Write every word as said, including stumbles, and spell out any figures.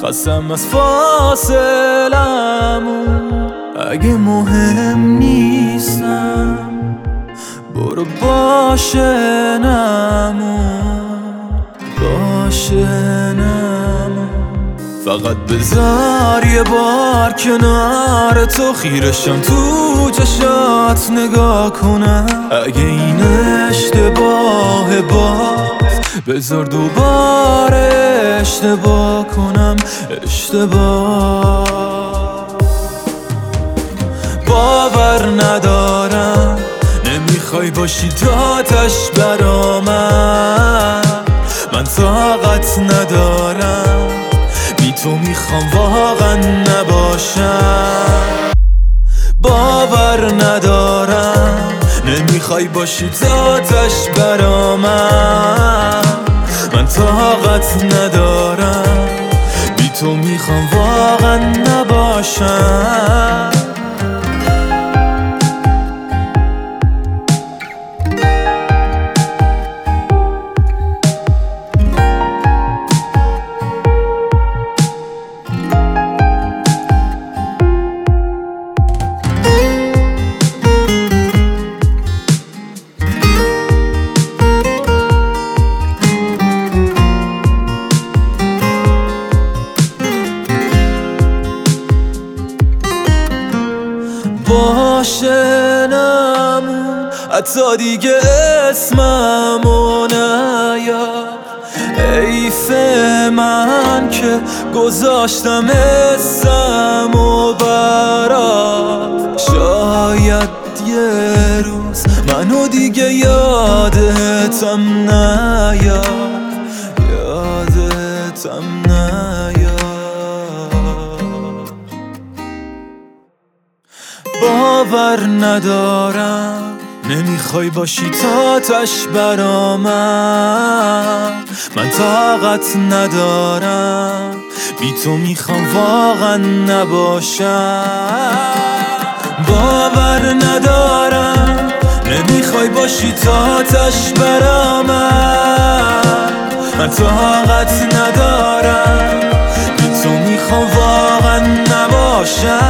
خستم از فاصلمون. اگه مهم نیستم برو باشه نمون، باشه نمون. فقط بذار یه بار کنار تو خیرشم تو چشات نگاه کنم. اگه این اشتباه باز بذار دوباره اشتباه کنم، اشتباه. باور ندارم نمیخوای باشی تاتش برا من. من طاقت ندارم بی تو میخوام واقعا نباشم. باور ندارم نمیخوای باشی تاتش برا من. من طاقت ندارم بی تو میخوام واقعا نباشم. باشه نمون، حتی دیگه اسممو نیار. حیف من که گذاشتم اسمو برات. شاید یه روز منو دیگه یادتم نیاد، یادتم نیاد. باور ندارم نمیخوای باشی تاتش برا من. من طاقت ندارم بی تو میخوام واقعا نباشم. باور ندارم نمیخوای باشی تاتش برا من. من طاقت ندارم بی تو میخوام واقعا نباشم.